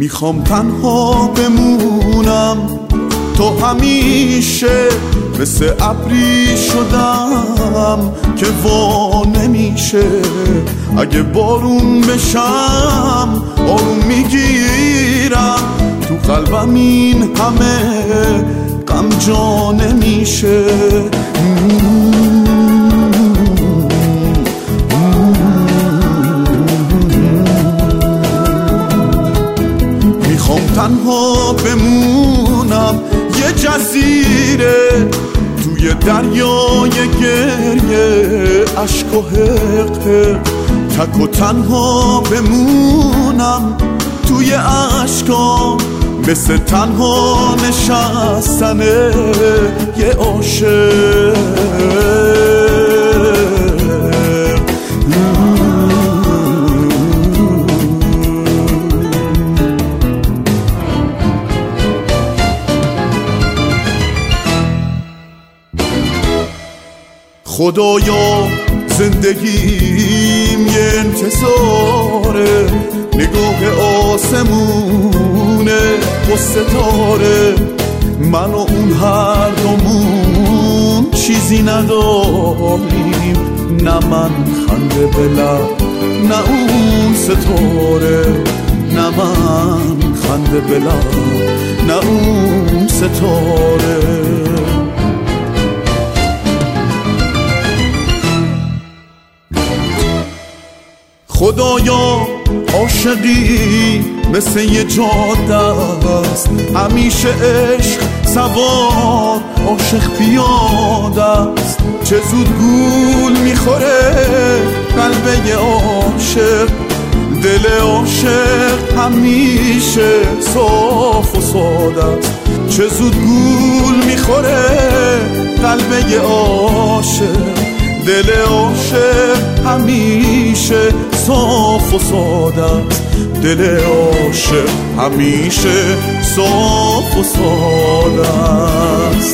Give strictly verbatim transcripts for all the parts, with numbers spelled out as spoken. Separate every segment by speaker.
Speaker 1: میخوام تنها بمونم، تو همیشه مثل ابری شدم که وا نمیشه. اگه بارون بشم آروم میگیرم، تو قلبم این همه غم جا نمیشه. میخوام تنها بمونم یه جزیره توی دریای گریه، عشق و حق، تک و تنها بمونم توی عشقام، مثل تنها نشستن یه عاشق. خدایا زندگیم یه انتظاره، نگاه آسمونه و ستاره، من و اون هر دومون چیزی نداریم، نه من خنده به لب نه اون ستاره، نه من خنده به لب نه اون ستاره. خدایا عاشقی مثل یه جاده است، همیشه عشق سوار عاشق پیاده است، چه زود گول میخوره قلب یه عاشق، دل عاشق همیشه صاف و ساده است، چه زود گول میخوره قلب یه عاشق، دل عاشق همیشه صاف و ساده است، دل عاشق همیشه صاف و ساده است.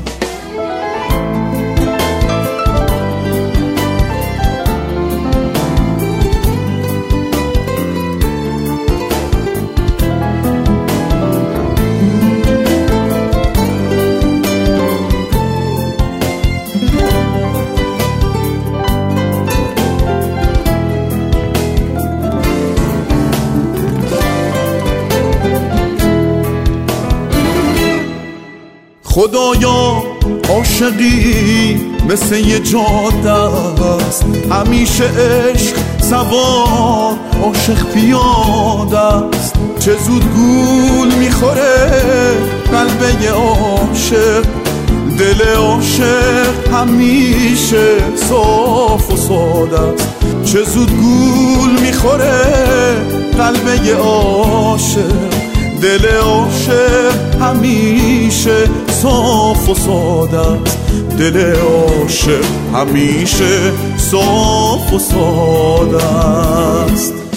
Speaker 1: خدایا عاشقی مثل یه جاده است، همیشه عشق سوار عاشق پیاده است، چه زود گول میخوره قلب یه عاشق، دل عاشق همیشه صاف و ساده است، چه زود گول میخوره قلب یه عاشق، دل عاشق همیشه صاف و ساده است، دل عاشق همیشه صاف و ساده است.